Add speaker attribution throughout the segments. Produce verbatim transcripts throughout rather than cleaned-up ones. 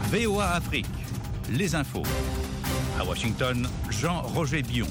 Speaker 1: V O A Afrique, les infos. À Washington, Jean-Roger Bion.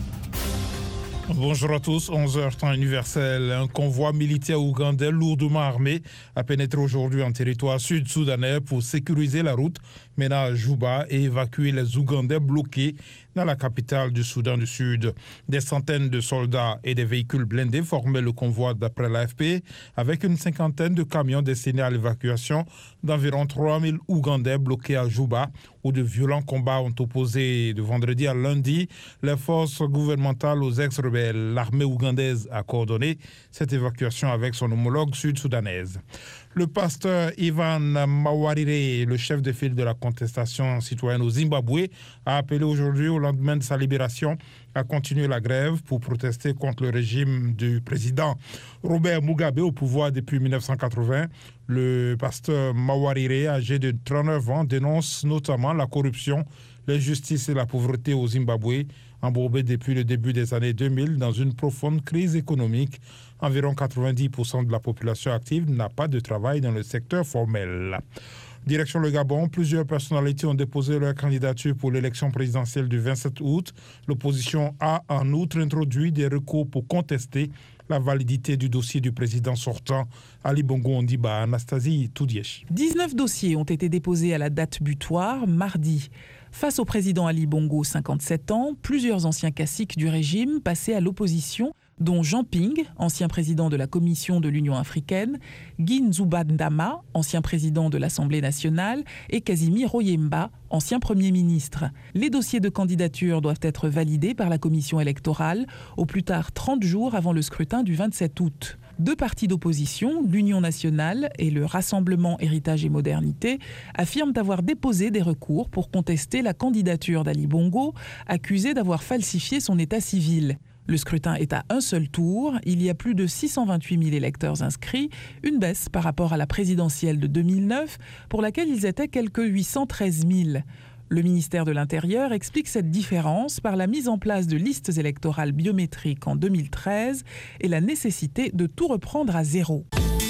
Speaker 2: Bonjour à tous, onze heures temps universel. Un convoi militaire ougandais lourdement armé a pénétré aujourd'hui en territoire sud-soudanais pour sécuriser la route menant à Juba et évacuer les Ougandais bloqués dans la capitale du Soudan du Sud. Des centaines de soldats et des véhicules blindés formaient le convoi d'après l'A F P, avec une cinquantaine de camions destinés à l'évacuation d'environ trois mille Ougandais bloqués à Juba, où de violents combats ont opposé de vendredi à lundi les forces gouvernementales aux ex-rebelles. L'armée ougandaise a coordonné cette évacuation avec son homologue sud-soudanaise. Le pasteur Ivan Mawarire, le chef de file de la contestation citoyenne au Zimbabwe, a appelé aujourd'hui, au lendemain de sa libération, à continuer la grève pour protester contre le régime du président Robert Mugabe au pouvoir depuis mille neuf cent quatre-vingts. Le pasteur Mawarire, âgé de trente-neuf ans, dénonce notamment la corruption, l'injustice et la pauvreté au Zimbabwe, embourbé depuis le début des années deux mille dans une profonde crise économique. Environ quatre-vingt-dix pour cent de la population active n'a pas de travail dans le secteur formel. Direction le Gabon, plusieurs personnalités ont déposé leur candidature pour l'élection présidentielle du vingt-sept août. L'opposition a en outre introduit des recours pour contester la validité du dossier du président sortant, Ali Bongo Ondimba. Anastasie Toudièche.
Speaker 3: dix-neuf dossiers ont été déposés à la date butoir, mardi. Face au président Ali Bongo, cinquante-sept ans, plusieurs anciens caciques du régime passés à l'opposition, dont Jean Ping, ancien président de la Commission de l'Union africaine, Guy Nzubandama, ancien président de l'Assemblée nationale, et Casimir Oyemba, ancien Premier ministre. Les dossiers de candidature doivent être validés par la commission électorale au plus tard trente jours avant le scrutin du vingt-sept août. Deux partis d'opposition, l'Union nationale et le Rassemblement Héritage et Modernité, affirment avoir déposé des recours pour contester la candidature d'Ali Bongo, accusé d'avoir falsifié son état civil. Le scrutin est à un seul tour. Il y a plus de six cent vingt-huit mille électeurs inscrits, une baisse par rapport à la présidentielle de deux mille neuf, pour laquelle ils étaient quelques huit cent treize mille. Le ministère de l'Intérieur explique cette différence par la mise en place de listes électorales biométriques en deux mille treize et la nécessité de tout reprendre à zéro.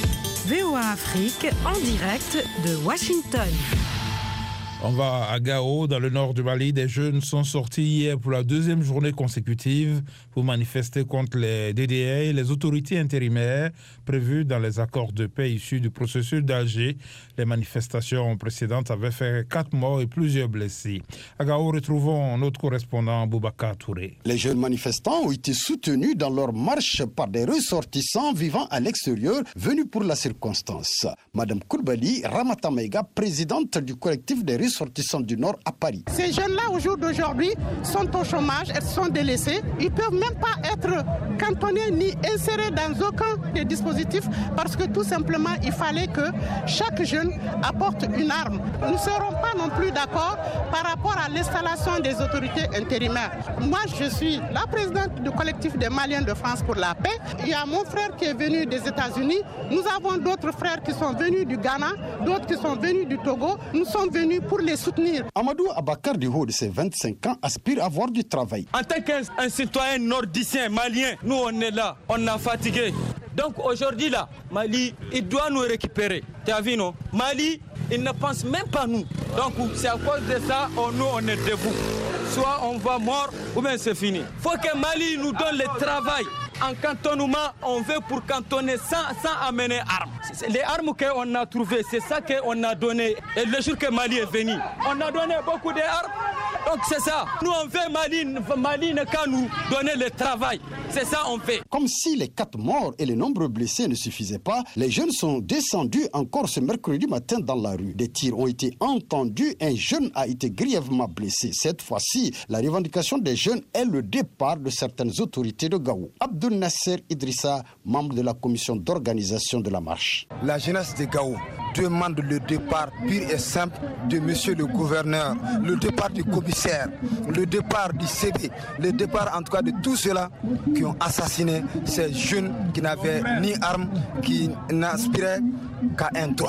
Speaker 4: V O A Afrique en direct de Washington.
Speaker 2: On va à Gao, dans le nord du Mali. Des jeunes sont sortis hier pour la deuxième journée consécutive pour manifester contre les D D A et les autorités intérimaires prévues dans les accords de paix issus du processus d'Alger. Les manifestations précédentes avaient fait quatre morts et plusieurs blessés. À Gao, retrouvons notre correspondant Boubacar Touré.
Speaker 5: Les jeunes manifestants ont été soutenus dans leur marche par des ressortissants vivant à l'extérieur venus pour la circonstance. Madame Kourbali Ramatamaïga, présidente du collectif des ressortissants du Nord à Paris.
Speaker 6: Ces jeunes-là, au jour d'aujourd'hui, sont au chômage, elles sont délaissés. Ils ne peuvent même pas être cantonnés ni insérés dans aucun des dispositifs parce que tout simplement, il fallait que chaque jeune apporte une arme. Nous ne serons pas non plus d'accord par rapport à l'installation des autorités intérimaires. Moi, je suis la présidente du collectif des Maliens de France pour la paix. Il y a mon frère qui est venu des États-Unis. Nous avons d'autres frères qui sont venus du Ghana, d'autres qui sont venus du Togo. Nous sommes venus pour les soutenir.
Speaker 5: Amadou Abakar, du haut de ses vingt-cinq ans, aspire à avoir du travail.
Speaker 7: En tant qu'un citoyen nordicien, malien, nous on est là, on a fatigué. Donc aujourd'hui là, Mali, il doit nous récupérer. Tu as vu non? Mali, il ne pense même pas nous. Donc c'est à cause de ça, on, nous on est debout. Soit on va mort ou bien c'est fini. Il faut que Mali nous donne le travail. En cantonnement, on veut pour cantonner sans, sans amener armes. Les armes qu'on a trouvées, c'est ça qu'on a donné. Et le jour que Mali est venu, on a donné beaucoup d'armes. Donc c'est ça. Nous on veut Mali, Mali n'a qu'à nous donner le travail. C'est ça on fait.
Speaker 5: Comme si les quatre morts et les nombreux blessés ne suffisaient pas, les jeunes sont descendus encore ce mercredi matin dans la rue. Des tirs ont été entendus. Un jeune a été grièvement blessé. Cette fois-ci, la revendication des jeunes est le départ de certaines autorités de Gao. Abdou Nasser Idrissa, membre de la commission d'organisation de la marche.
Speaker 8: La jeunesse de Gao demande le départ pur et simple de monsieur le gouverneur, le départ du commissaire, le départ du C B, le départ en tout cas de tous ceux-là qui ont assassiné ces jeunes qui n'avaient ni armes, qui n'aspiraient qu'à un droit.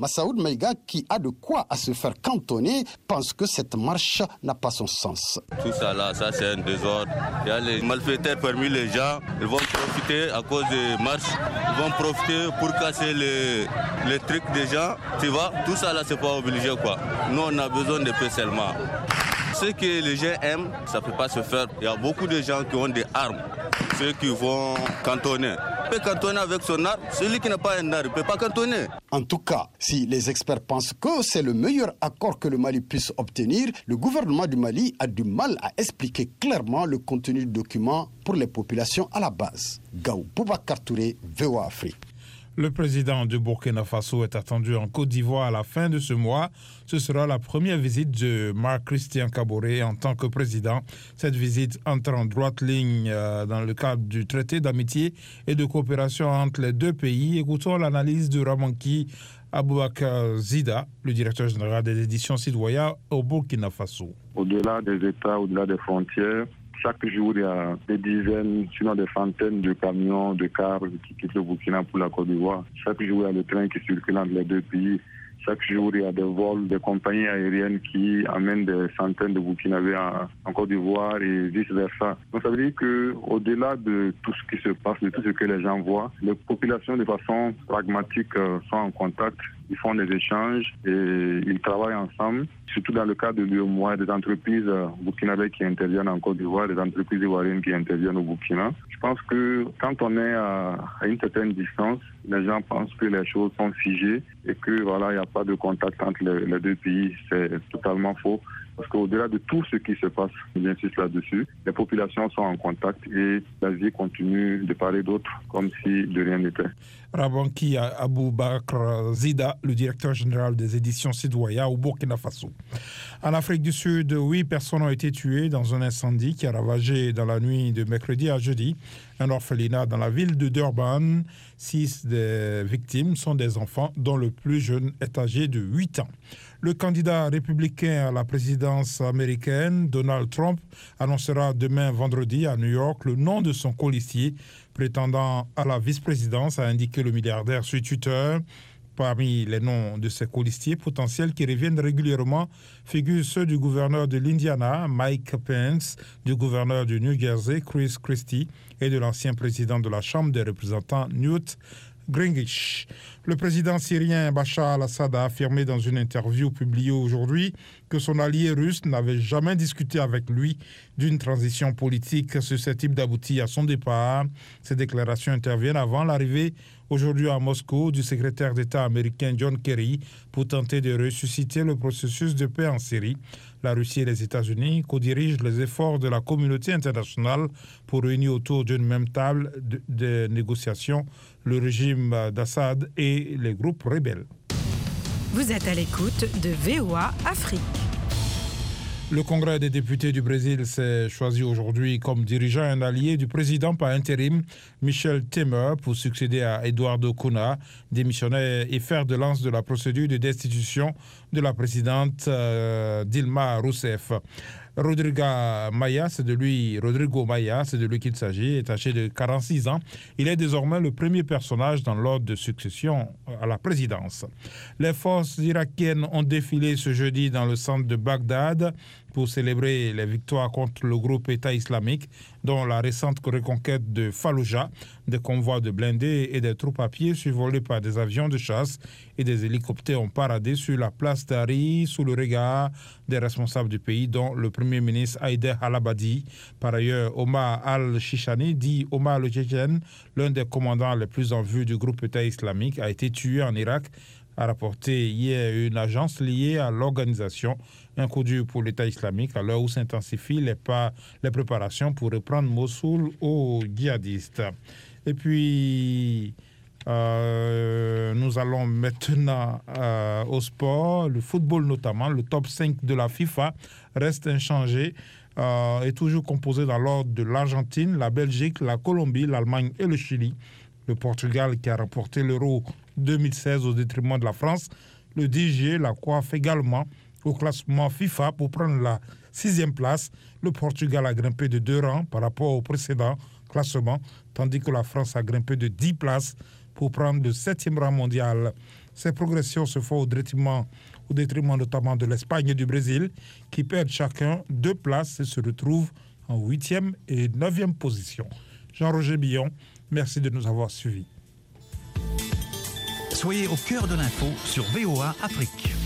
Speaker 5: Massaoud Maïga, qui a de quoi à se faire cantonner, pense que cette marche n'a pas son sens.
Speaker 9: Tout ça là, ça c'est un désordre. Il y a les malfaiteurs parmi les gens, ils vont profiter à cause des marches, ils vont profiter pour casser les, les trucs des gens. Tu vois, tout ça là c'est pas obligé quoi. Nous on a besoin de paix seulement. Ce que les gens aiment, ça ne peut pas se faire. Il y a beaucoup de gens qui ont des armes, ceux qui vont cantonner. Il peut cantonner avec son arme, celui qui n'a pas un arme ne peut pas cantonner.
Speaker 5: En tout cas, si les experts pensent que c'est le meilleur accord que le Mali puisse obtenir, le gouvernement du Mali a du mal à expliquer clairement le contenu du document pour les populations à la base. Gaou Boubacar Touré, V O A Afrique.
Speaker 2: Le président du Burkina Faso est attendu en Côte d'Ivoire à la fin de ce mois. Ce sera la première visite de Marc-Christian Kaboré en tant que président. Cette visite entre en droite ligne euh, dans le cadre du traité d'amitié et de coopération entre les deux pays. Écoutons l'analyse de Ramanki Aboubakar Zida, le directeur général des éditions Sidoya au Burkina Faso.
Speaker 10: Au-delà des États, au-delà des frontières, chaque jour, il y a des dizaines, sinon des centaines de camions, de cars qui quittent le Burkina pour la Côte d'Ivoire. Chaque jour, il y a le train qui circule entre les deux pays. Chaque jour, il y a des vols des compagnies aériennes qui amènent des centaines de Burkinabés en, en Côte d'Ivoire et vice-versa. Donc ça veut dire qu'au-delà de tout ce qui se passe, de tout ce que les gens voient, les populations de façon pragmatique euh, sont en contact, ils font des échanges et ils travaillent ensemble, surtout dans le cas de l'U E M O A, des entreprises euh, burkinabées qui interviennent en Côte d'Ivoire, des entreprises ivoiriennes qui interviennent au Burkina. Je pense que quand on est à, à une certaine distance, les gens pensent que les choses sont figées et que voilà, il n'y a pas de contact entre les, les deux pays. C'est totalement faux. Parce qu'au-delà de tout ce qui se passe, j'insiste là-dessus, les populations sont en contact et la vie continue de part et d'autre comme si de rien n'était.
Speaker 2: Rabanki Aboubakar Zida, le directeur général des éditions Sidoya au Burkina Faso. En Afrique du Sud, huit personnes ont été tuées dans un incendie qui a ravagé dans la nuit de mercredi à jeudi un orphelinat dans la ville de Durban. Six des victimes sont des enfants dont le plus jeune est âgé de huit ans. Le candidat républicain à la présidence américaine, Donald Trump, annoncera demain vendredi à New York le nom de son colistier prétendant à la vice-présidence, a indiqué le milliardaire sur Twitter. Parmi les noms de ces colistiers potentiels qui reviennent régulièrement figurent ceux du gouverneur de l'Indiana, Mike Pence, du gouverneur du New Jersey, Chris Christie, et de l'ancien président de la Chambre des représentants, Newt Gingrich. Le président syrien Bachar al-Assad a affirmé dans une interview publiée aujourd'hui que son allié russe n'avait jamais discuté avec lui d'une transition politique susceptible d'aboutir à son départ. Ces déclarations interviennent avant l'arrivée aujourd'hui à Moscou du secrétaire d'État américain John Kerry pour tenter de ressusciter le processus de paix en Syrie. La Russie et les États-Unis co-dirigent les efforts de la communauté internationale pour réunir autour d'une même table de, de négociations le régime d'Assad et les groupes rebelles.
Speaker 4: Vous êtes à l'écoute de V O A Afrique.
Speaker 2: Le Congrès des députés du Brésil s'est choisi aujourd'hui comme dirigeant un allié du président par intérim Michel Temer pour succéder à Eduardo Cunha, démissionnaire et fer de lance de la procédure de destitution de la présidente euh, Dilma Rousseff. Rodrigo Maia, c'est de lui, Rodrigo Maia, c'est de lui qu'il s'agit, est âgé de quarante-six ans. Il est désormais le premier personnage dans l'ordre de succession à la présidence. Les forces irakiennes ont défilé ce jeudi dans le centre de Bagdad pour célébrer les victoires contre le groupe État islamique, dont la récente reconquête de Fallujah. Des convois de blindés et des troupes à pied survolés par des avions de chasse et des hélicoptères ont paradé sur la place d'Ari sous le regard des responsables du pays, dont le Premier ministre Haider al-Abadi. Par ailleurs, Omar al-Shishani, dit Omar le Tchétchène, l'un des commandants les plus en vue du groupe État islamique, a été tué en Irak, a rapporté hier une agence liée à l'organisation. Un coup dur pour l'État islamique à l'heure où s'intensifient les, pas, les préparations pour reprendre Mossoul aux djihadistes. Et puis, euh, nous allons maintenant euh, au sport, le football notamment. Le top cinq de la FIFA reste inchangé. Euh, est toujours composé dans l'ordre de l'Argentine, la Belgique, la Colombie, l'Allemagne et le Chili. Le Portugal qui a remporté l'Euro deux mille seize au détriment de la France. Le D G la coiffe également au classement FIFA pour prendre la sixième place. Le Portugal a grimpé de deux rangs par rapport au précédent classement, tandis que la France a grimpé de dix places pour prendre le septième rang mondial. Ces progressions se font au détriment, au détriment notamment de l'Espagne et du Brésil, qui perdent chacun deux places et se retrouvent en huitième et neuvième position. Jean-Roger Billon, merci de nous avoir suivis.
Speaker 1: Soyez au cœur de l'info sur V O A Afrique.